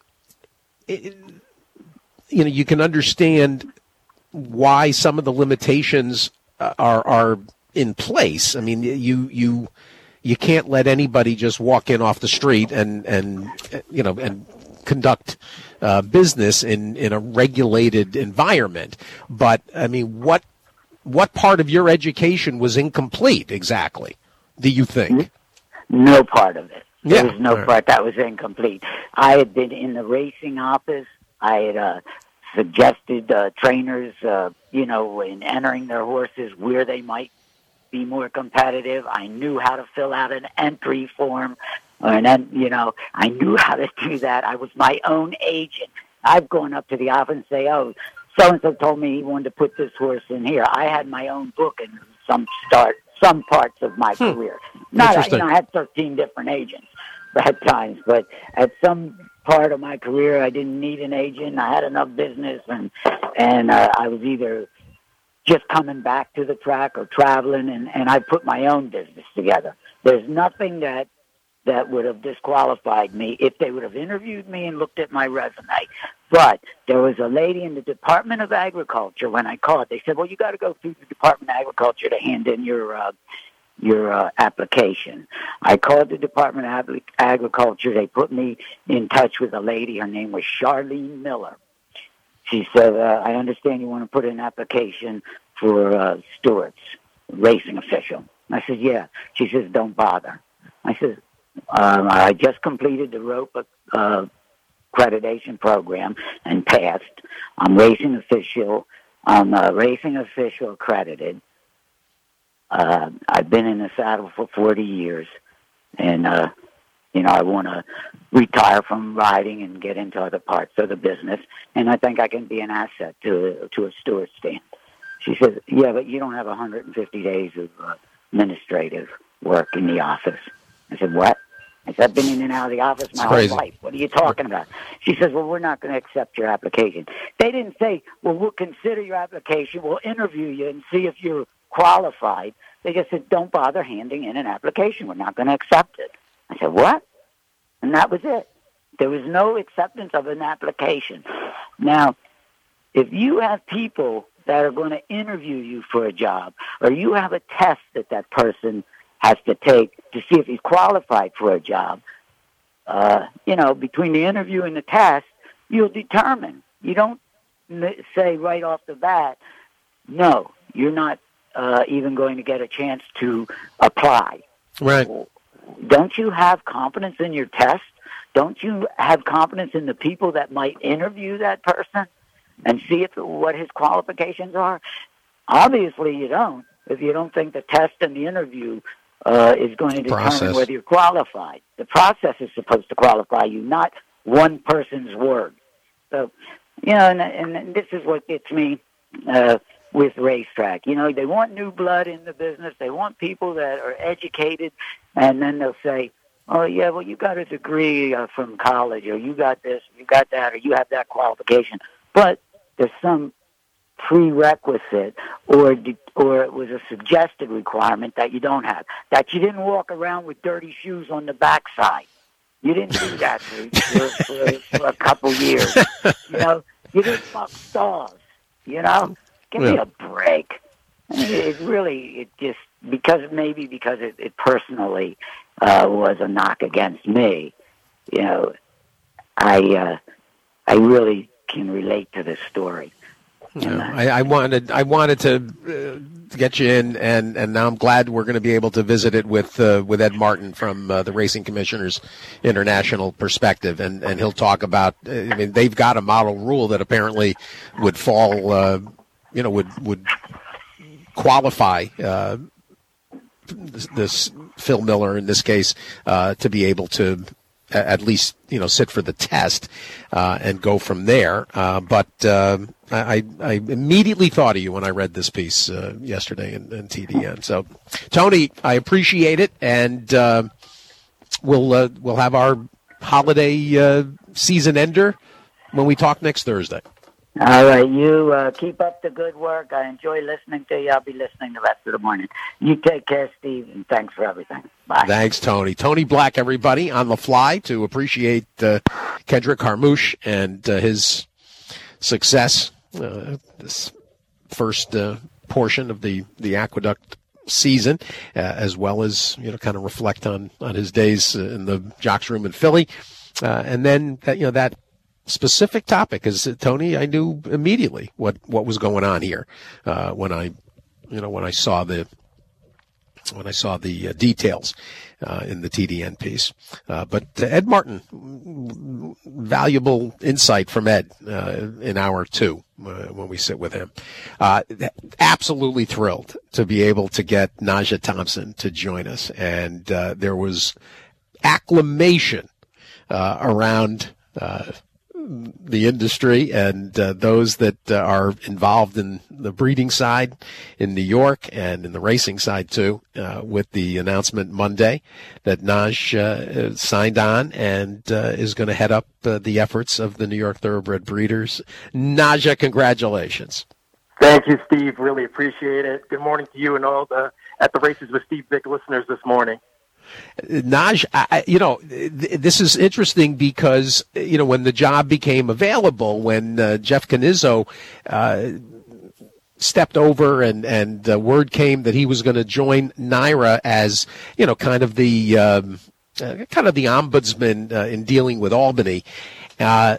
it, you know you can understand why some of the limitations are are in place. I mean, you you you can't let anybody just walk in off the street and and you know and conduct uh, business in, in a regulated environment. But I mean, what what part of your education was incomplete exactly? Do you think? No part of it. There Yeah. was no All right. part that was incomplete. I had been in the racing office. I had uh, suggested uh, trainers, uh, you know, in entering their horses where they might be more competitive. I knew how to fill out an entry form, and then, you know, I knew how to do that. I was my own agent. I've gone up to the office and say, oh, so-and-so told me he wanted to put this horse in here. I had my own book in some start, some parts of my Hmm. career. Not, Interesting. you know, I had thirteen different agents at times, but at some part of my career, I didn't need an agent. I had enough business, and and uh, I was either just coming back to the track or traveling, and, and I put my own business together. There's nothing that that would have disqualified me if they would have interviewed me and looked at my resume. But there was a lady in the Department of Agriculture when I called. They said, well, you got to go through the Department of Agriculture to hand in your uh, your uh, application. I called the Department of Agri- Agriculture. They put me in touch with a lady. Her name was Charlene Miller. She said, uh, I understand you want to put in an application for uh, Stewart's racing official. I said, yeah. She says, don't bother. I said, um, I just completed the rope uh, accreditation program and passed. I'm racing official. I'm uh, racing official accredited. Uh, I've been in the saddle for forty years, and, uh, you know, I want to retire from riding and get into other parts of the business, and I think I can be an asset to, to a steward stand. She says, yeah, but you don't have one hundred fifty days of uh, administrative work in the office. I said, what? I said, I've been in and out of the office my It's crazy. whole life. What are you talking about? She says, well, we're not going to accept your application. They didn't say, well, we'll consider your application, we'll interview you and see if you're qualified. They just said, don't bother handing in an application. We're not going to accept it. I said, what? And that was it. There was no acceptance of an application. Now, if you have people that are going to interview you for a job, or you have a test that that person has to take to see if he's qualified for a job, uh, you know, between the interview and the test, you'll determine. You don't say right off the bat, no, you're not uh, even going to get a chance to apply. Right. Don't you have confidence in your test? Don't you have confidence in the people that might interview that person and see if what his qualifications are? Obviously, you don't. If you don't think the test and the interview uh, is going to determine Process. whether you're qualified. The process is supposed to qualify you, not one person's word. So, you know, and, and this is what gets me uh, with racetrack. You know, they want new blood in the business. They want people that are educated, and then they'll say, oh, yeah, well, you got a degree uh, from college, or you got this, you got that, or you have that qualification. But there's some prerequisite or de- or it was a suggested requirement that you don't have. That you didn't walk around with dirty shoes on the backside. You didn't do that for, for, for, for a couple years. You know, you didn't fuck stars. You know, give me a break. I mean, it really, it just, because maybe because it, it personally uh, was a knock against me, you know, I uh, I really can relate to this story. Yeah, I, I wanted I wanted to uh, get you in, and, and now I'm glad we're going to be able to visit it with uh, with Ed Martin from uh, the Racing Commissioners International perspective, and, and he'll talk about. Uh, I mean, they've got a model rule that apparently would fall, uh, you know, would would qualify uh, this, this Phil Miller in this case uh, to be able to at least, you know, sit for the test uh, and go from there. Uh, but uh, I, I immediately thought of you when I read this piece uh, yesterday in, in T D N. So, Tony, I appreciate it, and uh, we'll uh, we'll have our holiday uh, season ender when we talk next Thursday. All right, you uh, keep up the good work. I enjoy listening to you. I'll be listening the rest of the morning. You take care, Steve, and thanks for everything. Bye. Thanks, Tony. Tony Black, everybody, on the fly to appreciate uh, Kendrick Harmouche and uh, his success. Uh, this first uh, portion of the, the Aqueduct season, uh, as well as, you know, kind of reflect on, on his days uh, in the Jocks Room in Philly. Uh, and then, uh, you know, that specific topic is uh, Tony, I knew immediately what, what was going on here uh, when I, you know, when I saw the when I saw the uh, details uh, in the T D N piece. Uh, but uh, Ed Martin, valuable insight from Ed uh, in hour two uh, when we sit with him. Uh, absolutely thrilled to be able to get Naja Thompson to join us, and uh, there was acclamation uh, around Uh, the industry and uh, those that uh, are involved in the breeding side in New York and in the racing side too, uh, with the announcement Monday that Naj uh, signed on and uh, is going to head up uh, the efforts of the New York Thoroughbred Breeders. Naja, congratulations. Thank you, Steve. Really appreciate it. Good morning to you and all the At the Races with Steve Vick listeners this morning. Naj, I, you know, th- this is interesting because, you know, when the job became available, when uh, Jeff Canizzo uh, stepped over and, and uh, word came that he was going to join NYRA as, you know, kind of the um, uh, kind of the ombudsman uh, in dealing with Albany, uh,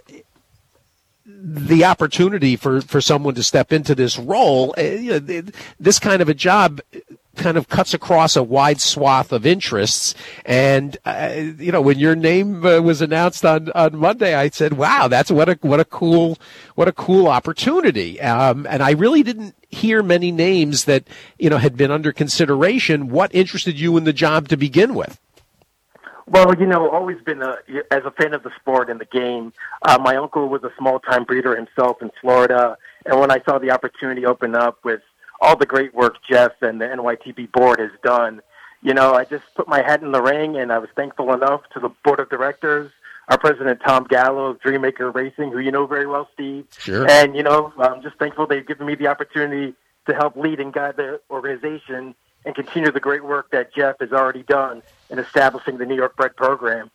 the opportunity for, for someone to step into this role, uh, you know, this kind of a job kind of cuts across a wide swath of interests. And, uh, you know, when your name uh, was announced on, on Monday, I said, wow, that's what a, what a cool, what a cool opportunity. Um, and I really didn't hear many names that, you know, had been under consideration. What interested you in the job to begin with? Well, you know, always been a, as a fan of the sport and the game. Uh, my uncle was a small-time breeder himself in Florida. And when I saw the opportunity open up with all the great work Jeff and the N Y T B board has done, you know, I just put my hat in the ring, and I was thankful enough to the board of directors, our president, Tom Gallo of Dreammaker Racing, who you know very well, Steve. Sure. And, you know, I'm just thankful they've given me the opportunity to help lead and guide the organization and continue the great work that Jeff has already done in establishing the New York Bred program.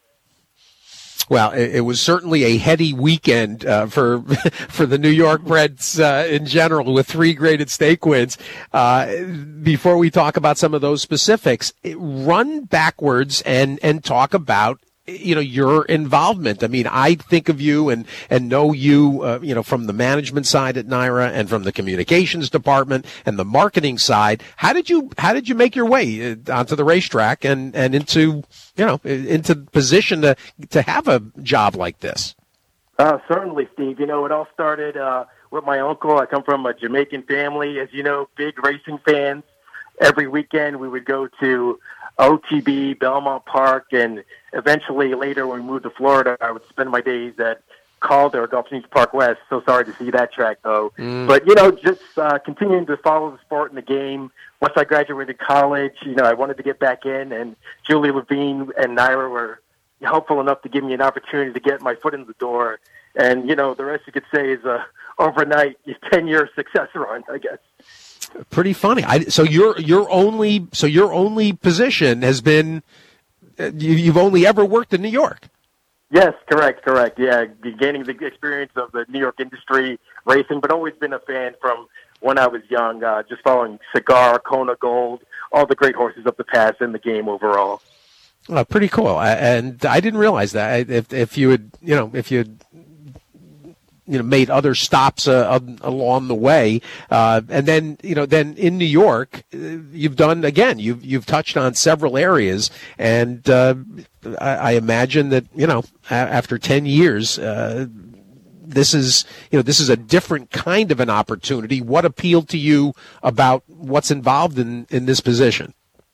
Well, it, it was certainly a heady weekend uh, for for the New York Breds uh, in general, with three graded stake wins. Uh, before we talk about some of those specifics, run backwards and and talk about, you know, your involvement. I mean, I think of you and, and know you, uh, you know, from the management side at NYRA and from the communications department and the marketing side. How did you, how did you make your way onto the racetrack and, and into, you know, into position to, to have a job like this? Uh, certainly, Steve. You know, it all started, uh, with my uncle. I come from a Jamaican family, as you know, big racing fans. Every weekend we would go to O T B, Belmont Park, and eventually later when we moved to Florida, I would spend my days at Calder, Gulf News Park West. So sorry to see that track, though. Mm. But, you know, just uh, continuing to follow the sport and the game. Once I graduated college, you know, I wanted to get back in, and Julie Levine and NYRA were helpful enough to give me an opportunity to get my foot in the door. And, you know, the rest you could say is a, overnight ten-year success run, I guess. Pretty funny. I, so your your only so your only position has been uh, you, you've only ever worked in New York. Yes, correct, correct. Yeah, gaining the experience of the New York industry racing, but always been a fan from when I was young. Uh, just following Cigar, Kona Gold, all the great horses of the past in the game overall. Oh, pretty cool. I, and I didn't realize that. If if you had you know if you had you know made other stops uh, along the way, uh, and then you know then in New York, uh, you've done again. You've you've touched on several areas, and uh, I, I imagine that you know after ten years, uh, this is you know this is a different kind of an opportunity. What appealed to you about what's involved in, in this position?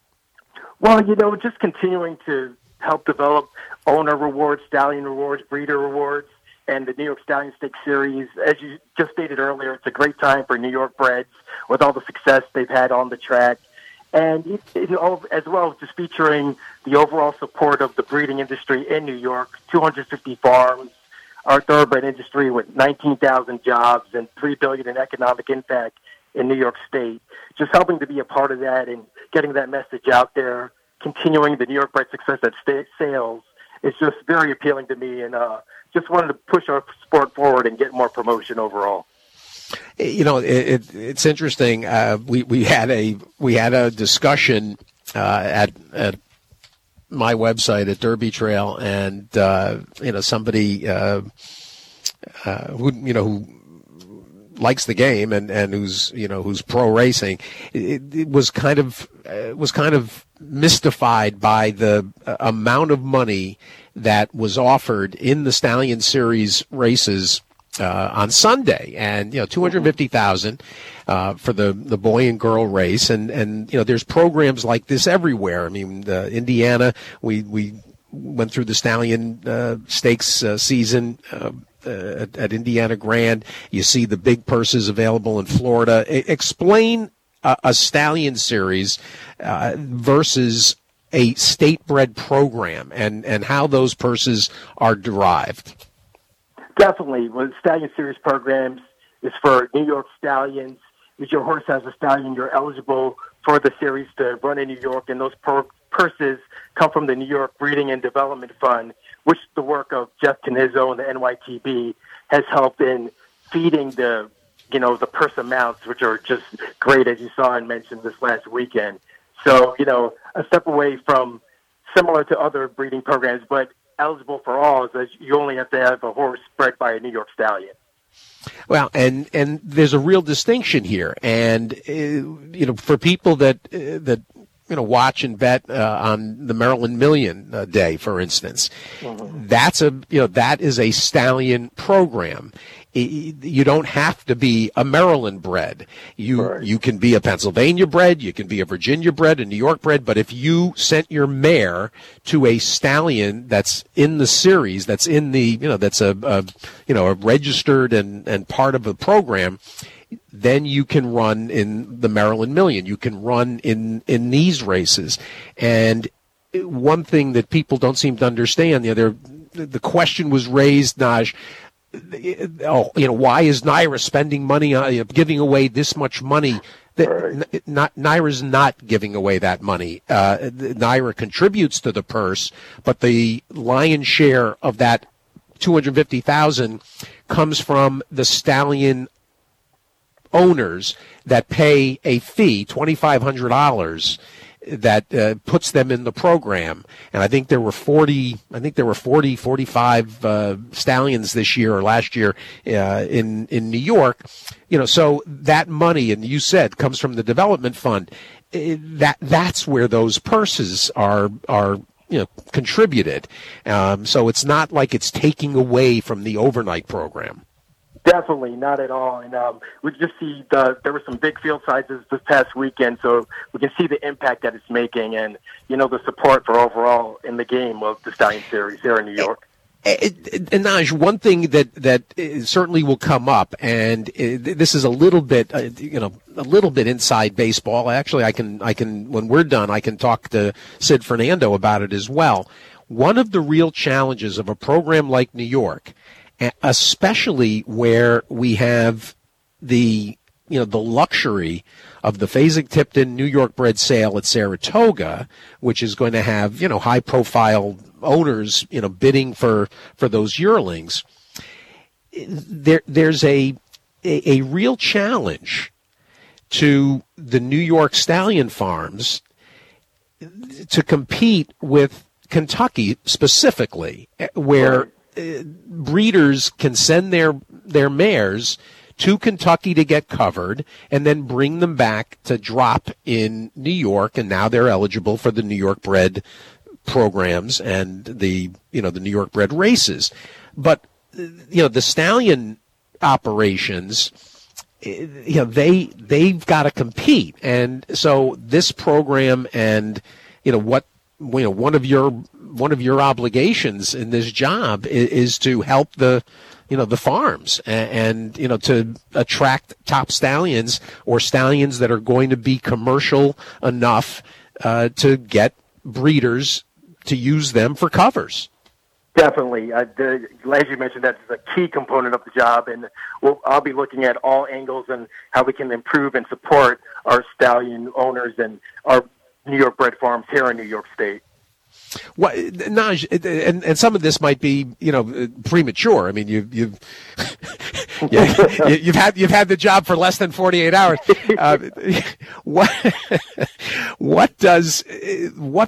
Well, you know, just continuing to help develop owner rewards, stallion rewards, breeder rewards, and the New York Stallion Stakes Series. As you just stated earlier, it's a great time for New York breds with all the success they've had on the track. And it, it, all, as well as just featuring the overall support of the breeding industry in New York, two hundred fifty farms, our thoroughbred industry with nineteen thousand jobs and three billion dollars in economic impact in New York State. Just helping to be a part of that and getting that message out there, continuing the New York bred success at state sales is just very appealing to me, and uh, just wanted to push our sport forward and get more promotion overall. You know, it, it, it's interesting. Uh, we we had a we had a discussion uh, at at my website at Derby Trail, and uh, you know somebody uh, uh, who you know who likes the game and, and who's you know who's pro racing. It, it was kind of uh, was kind of mystified by the uh, amount of money that was offered in the Stallion Series races uh, on Sunday, and you know two hundred fifty thousand uh, for the the boy and girl race, and and you know there's programs like this everywhere. I mean, uh, Indiana, we we went through the Stallion uh, Stakes uh, season. Uh, Uh, at, at Indiana Grand. You see the big purses available in Florida. I, explain a, a Stallion Series uh, versus a state-bred program and, and how those purses are derived. Definitely. Well, the Stallion Series programs is for New York Stallions. If your horse has a stallion, you're eligible for the series to run in New York, and those per- purses come from the New York Breeding and Development Fund, which the work of Jeff Canizzo and the N Y T B has helped in feeding the, you know, the purse amounts, which are just great, as you saw and mentioned this last weekend. So, you know, a step away from similar to other breeding programs, but eligible for all, is that you only have to have a horse bred by a New York Stallion. Well, and, and there's a real distinction here. And, uh, you know, for people that, uh, that, you know, watch and bet uh, on the Maryland Million uh, Day, for instance. Mm-hmm. That's a, you know, that is a stallion program. You don't have to be a Maryland bred. You right. you can be a Pennsylvania bred, you can be a Virginia bred, a New York bred, but if you sent your mare to a stallion that's in the series, that's in the, you know, that's a, a you know, a registered and, and part of the program, then you can run in the Maryland Million. You can run in, in these races. And one thing that people don't seem to understand, you know, the question was raised, Naj, oh, you know, why is Naira spending money on, you know, giving away this much money? That right. not Naira's not giving away that money. Uh, Naira contributes to the purse, but the lion's share of that two hundred fifty thousand comes from the stallion owners that pay a fee, twenty-five hundred dollars, that uh, puts them in the program. And I think there were forty, I think there were forty, forty-five uh, stallions this year or last year uh, in, in New York. You know, so that money, and you said, comes from the development fund. That that's where those purses are are you know contributed. Um, so it's not like it's taking away from the overnight program. Definitely, not at all. And um, we just see the, there were some big field sizes this past weekend, so we can see the impact that it's making and, you know, the support for overall in the game of the Stallion Series here in New York. And, and Naj, one thing that, that certainly will come up, and this is a little bit, uh, you know, a little bit inside baseball. Actually, I can, I can, when we're done, I can talk to Sid Fernando about it as well. One of the real challenges of a program like New York, especially where we have the you know the luxury of the Fasig-Tipton New York bred sale at Saratoga, which is going to have you know high profile owners you know bidding for for those yearlings. There there's a a, a real challenge to the New York stallion farms to compete with Kentucky specifically, where uh, breeders can send their their mares to Kentucky to get covered and then bring them back to drop in New York, and now they're eligible for the New York bred programs and the you know the New York bred races. But you know the stallion operations, you know they they've got to compete, and so this program and you know what you know one of your one of your obligations in this job is, is to help the you know the farms and, and you know to attract top stallions or stallions that are going to be commercial enough uh, to get breeders to use them for covers. Definitely. Uh, the, as you mentioned, that's a key component of the job, and we'll, I'll be looking at all angles and how we can improve and support our stallion owners and our New York bred farms here in New York State. Well, Naj, and, and some of this might be, you know, premature. I mean, you've you've you've had you've had the job for less than forty-eight hours. Uh, what what does what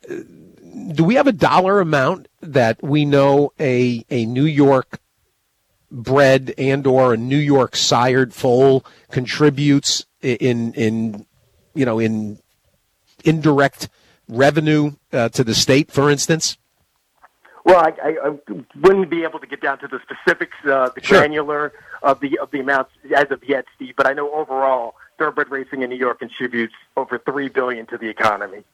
do we have a dollar amount that we know a a New York bred and or a New York sired foal contributes in in you know in indirect revenue uh, to the state, for instance? Well, I, I, I wouldn't be able to get down to the specifics, uh, the sure. granular of the of the amounts as of yet, Steve. But I know overall, thoroughbred racing in New York contributes over three billion dollars to the economy.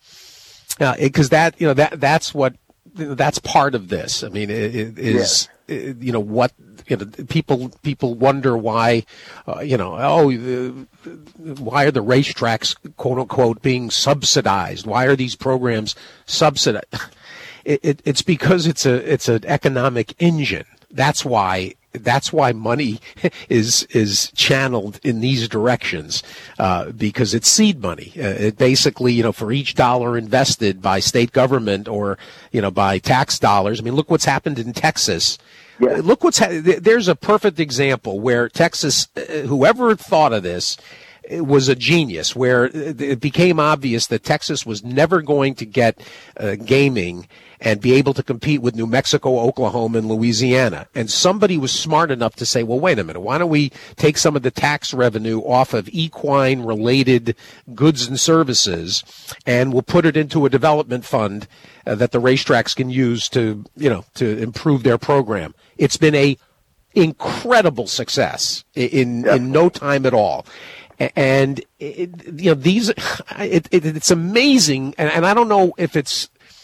Because uh, that you know that that's what that's part of this. I mean, it, it is yeah. it, you know what you know people people wonder why uh, you know oh uh, why are the racetracks quote unquote being subsidized? Why are these programs subsidized? It, it, it's because it's a it's an economic engine. That's why that's why money is is channeled in these directions uh, because it's seed money. Uh, it basically, you know, for each dollar invested by state government or you know by tax dollars. I mean, look what's happened in Texas. Yeah. Look what's ha- there's a perfect example where Texas, uh, whoever thought of this, it was a genius, where it became obvious that Texas was never going to get uh, gaming and be able to compete with New Mexico, Oklahoma, and Louisiana. And somebody was smart enough to say, well, wait a minute, why don't we take some of the tax revenue off of equine-related goods and services, and we'll put it into a development fund uh, that the racetracks can use to, you know, to improve their program. It's been a incredible success in in, in no time at all. And it, you know these, it, it, it's amazing, and, and I don't know if it's.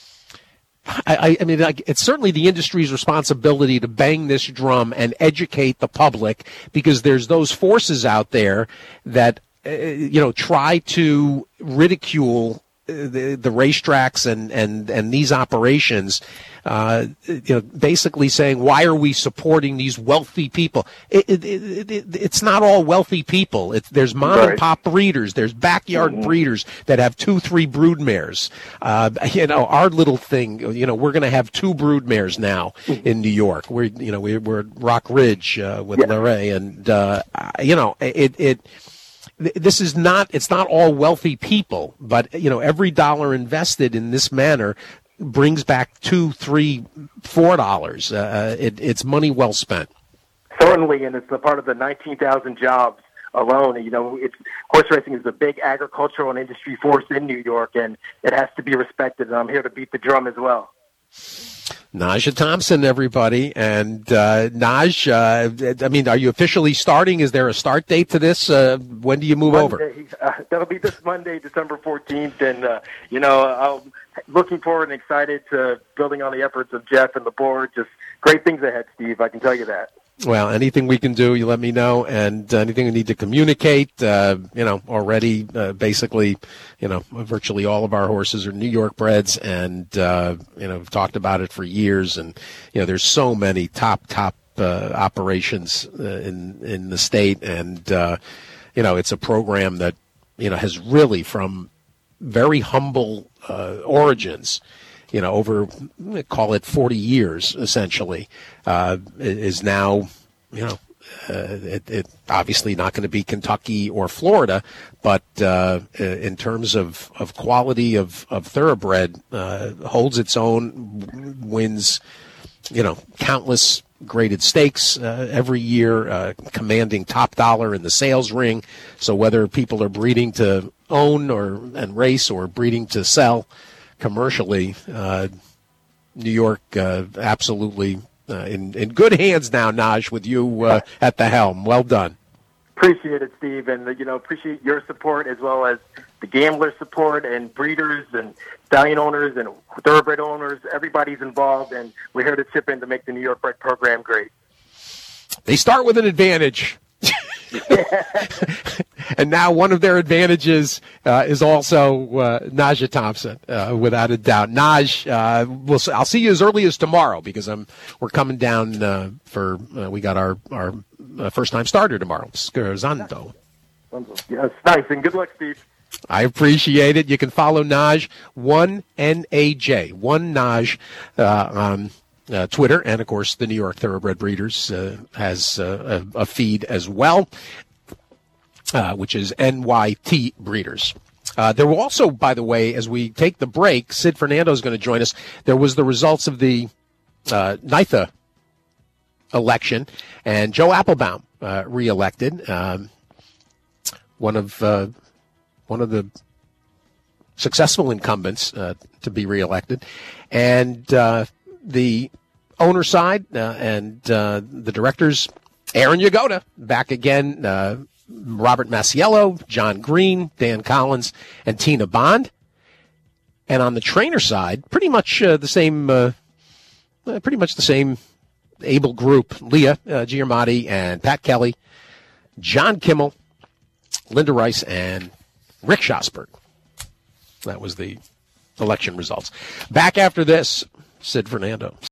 I, I mean, like, it's certainly the industry's responsibility to bang this drum and educate the public, because there's those forces out there that uh, you know try to ridicule the, the racetracks and, and, and these operations, uh, you know, basically saying, why are we supporting these wealthy people? It, it, it, it, it's not all wealthy people. It's, there's mom right. and pop breeders. There's backyard mm-hmm. breeders that have two, three brood mares. Uh, you know, our little thing, you know, we're going to have two brood mares now in New York. We're, you know, we're, we're at Rock Ridge, uh, with yeah. Larray, and, uh, you know, it, it, This is not, it's not all wealthy people, but, you know, every dollar invested in this manner brings back two, three, four dollars. Uh, it, it's money well spent. Certainly, and it's a part of the nineteen thousand jobs alone. You know, it's, horse racing is a big agricultural and industry force in New York, and it has to be respected, and I'm here to beat the drum as well. Naja Thompson, everybody. And uh, Naj, uh, I mean, are you officially starting? Is there a start date to this? Uh, when do you move Monday, over? Uh, that'll be this Monday, December fourteenth. And, uh, you know, I'm looking forward and excited to building on the efforts of Jeff and the board. Just great things ahead, Steve. I can tell you that. Well, anything we can do, you let me know, and uh, anything we need to communicate, uh, you know, already, uh, basically, you know, virtually all of our horses are New York breds, and, uh, you know, we've talked about it for years, and, you know, there's so many top, top uh, operations uh, in in the state, and uh, you know, it's a program that you know has really, from very humble uh, origins, you know, over call it forty years essentially, uh, is now you know. Uh, it, it obviously not going to be Kentucky or Florida, but uh, in terms of, of quality of, of thoroughbred, uh, holds its own, wins, you know, countless graded stakes uh, every year, uh, commanding top dollar in the sales ring. So whether people are breeding to own or and race or breeding to sell commercially, uh, New York uh, absolutely. Uh, in, in good hands now, Naj, with you uh, at the helm. Well done. Appreciate it, Steve, and you know appreciate your support as well as the gambler support and breeders and stallion owners and thoroughbred owners. Everybody's involved, and we're here to chip in to make the New York Bred program great. They start with an advantage. And now one of their advantages uh, is also uh, Naja Thompson, uh, without a doubt. Naj, uh, we'll, I'll see you as early as tomorrow because I'm we're coming down uh, for uh, we got our our uh, first time starter tomorrow, Scherzando. Yes, nice, and good luck, Steve. I appreciate it. You can follow Naj one N A J one Naj uh, on uh, Twitter, and of course the New York Thoroughbred Breeders uh, has uh, a, a feed as well. Uh, which is N Y T Breeders. Uh, there will also, by the way, as we take the break, Sid Fernando is going to join us. There was the results of the uh, NYTHA election, and Joe Applebaum uh, reelected, um, one of uh, one of the successful incumbents uh, to be reelected, and uh, the owner side uh, and uh, the directors, Aaron Yagoda, back again. Uh, Robert Masiello, John Green, Dan Collins, and Tina Bond. And on the trainer side, pretty much uh, the same, uh, pretty much the same able group: Leah uh, Giamatti and Pat Kelly, John Kimmel, Linda Rice, and Rick Schosberg. That was the election results. Back after this, Sid Fernando.